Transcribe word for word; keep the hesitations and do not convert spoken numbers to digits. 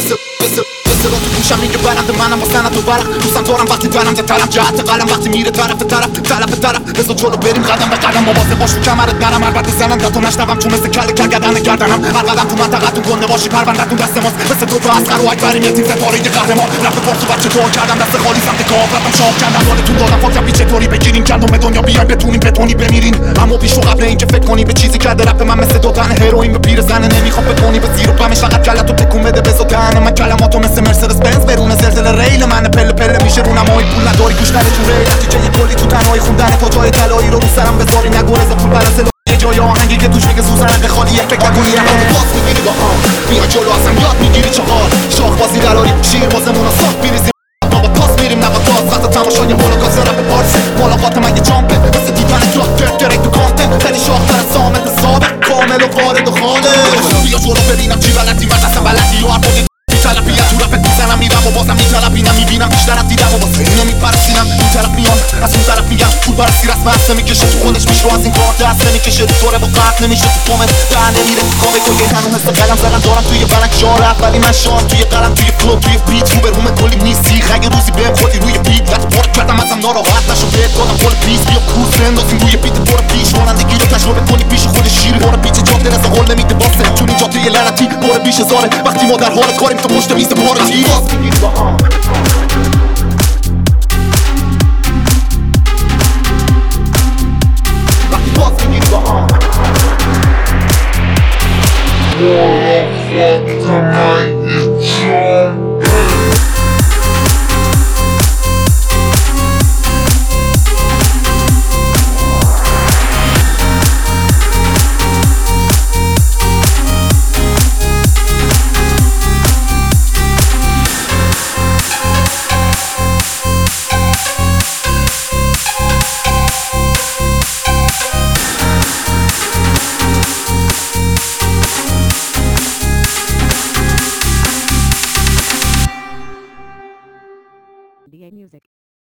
مثل مثل مثل تو گوشم میگه برنده منم با سنت و برق دوستم دارم وقتی برم ده طرف جهت قلم وقتی میره طرف طرف طرف طرف بذار جلو بریم قدم به قدم مواظب باش رو کمرت نرم البته زنم تا تو نشنوم چون مثل کل کل گردن گردنم هر قدم تو منطقتون گنده باشی پرونده‌تون دست ماست مثل تو تو اصغر و اکبریم یه تیم ستاره یه قهرمان رفت پارسو بچه تو کردم دست خالی سمت کاف رفتم شاه کردم بالتون دادم فاکم بی چطوری بگیریم گندم دنیا بیایم بتونیم بتونی بمیرین اما پیش و قبل اینکه فکر کنی به چیزی کرده رپ من مثل دادن هروئین به پیر زنه نمیخوام بتونی به زیر و بمش فقط کلتو تکون بده بزو دهن من کلماتو مثل مرسدس بنز برونه زلزله ریل من پله پله میشه رو نمای پول نداری گوش نره تو ری نتیجه یه کلی تو تنهایی خوندن تا جای طلایی رو رو سرم بذاری نگو رضا پول برسه یه جای آهنگی که توش میگه سوزنق خالی یک فکر نکنی رفتم باز میگیری با هم بیا جلو اصلا یاد میگیری چهار شاخ بازی دراری شیر بازمون رو ساخت میریزیم بابا تاس میریم نبا تاس وقت تماشای ملاقات رپ پارسه ملاقات من یه جامپه مثل دیدن کلاک درک درک تو کانتنت خیلی شاختر از سامت سابق کامل و وارد و خالص بیا جلو ببینم چی بلدی من اصلا بلدی و هر بودی میطلبی از تو رپت میزنم میرم و بازم میطلبی نمیبینم بیشتر از دیدم و واسه اینو میپرسینم این طرف میام از اون طرف میگم پول برسی رسم هست نمیکشه تو خودش میشه از این کار دست نمیکشه تو طوره با قطع نمیشه تو کومت در نمیره تو کامه کل هنو حس قلم زدن دارم توی بلک شار اولی من شام توی قلم توی فلو توی بیت رو به روم کلی نیستی اگه روزی بهم خودی روی بیت لط پر کردم ازم ناراحت نشو بهت دادم کل پیس بیا کورس بندازیم روی بیت برو پیش رانندگی رو تجربه کنی پیش خود شیر برو پیچ جاده رضا قول نمیده واسه چون این جاده لعنتی برو بیش هزاره وقتی ما در حال کاریم تو پشت میز پارتی باز میگیری با هم وقتی باز میگیری با هم D A Music.